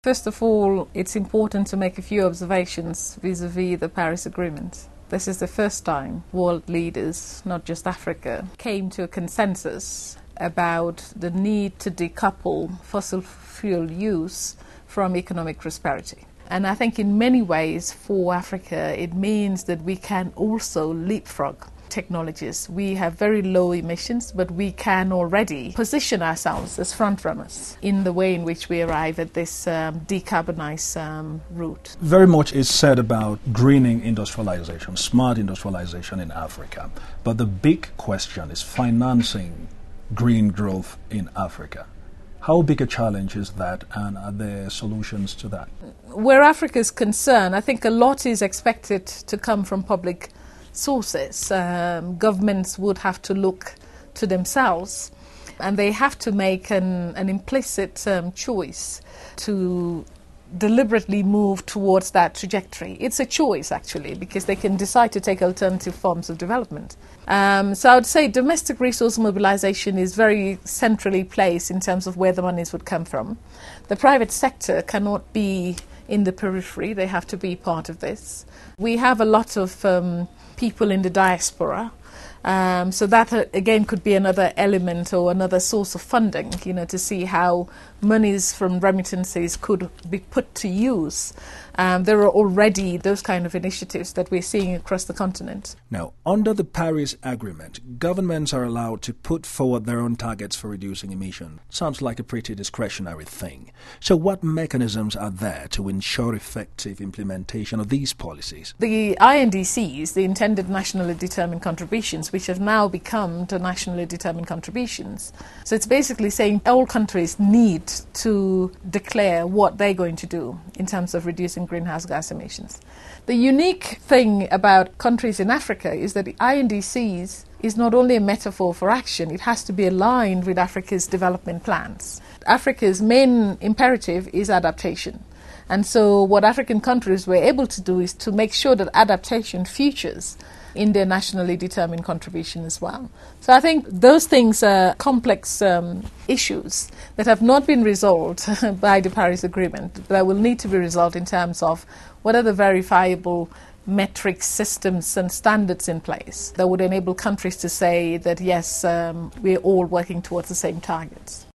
First of all, it's important to make a few observations vis-à-vis the Paris Agreement. This is the first time world leaders, not just Africa, came to a consensus about the need to decouple fossil fuel use from economic prosperity. And I think in many ways for Africa it means that we can also leapfrog technologies. We have very low emissions, but we can already position ourselves as frontrunners in the way in which we arrive at this decarbonized route. Very much is said about greening industrialization, smart industrialization in Africa. But the big question is financing green growth in Africa. How big a challenge is that, and are there solutions to that? Where Africa is concerned, I think a lot is expected to come from public sources. Governments would have to look to themselves, and they have to make an implicit choice to deliberately move towards that trajectory. It's a choice, actually, because they can decide to take alternative forms of development. So I would say domestic resource mobilization is very centrally placed in terms of where the monies would come from. The private sector cannot be in the periphery. They have to be part of this. We have a lot of people in the diaspora. So that, again, could be another element or another source of funding, to see how monies from remittances could be put to use. There are already those kind of initiatives that we're seeing across the continent. Now, under the Paris Agreement, governments are allowed to put forward their own targets for reducing emission. Sounds like a pretty discretionary thing. So what mechanisms are there to ensure effective implementation of these policies? The INDCs, the intended nationally determined contributions, which have now become the nationally determined contributions. So it's basically saying all countries need to declare what they're going to do in terms of reducing greenhouse gas emissions. The unique thing about countries in Africa is that the INDCs is not only a metaphor for action, it has to be aligned with Africa's development plans. Africa's main imperative is adaptation. And so what African countries were able to do is to make sure that adaptation features in their nationally determined contribution as well. So I think those things are complex issues that have not been resolved by the Paris Agreement, but that will need to be resolved in terms of what are the verifiable metric systems and standards in place that would enable countries to say that, yes, we're all working towards the same targets.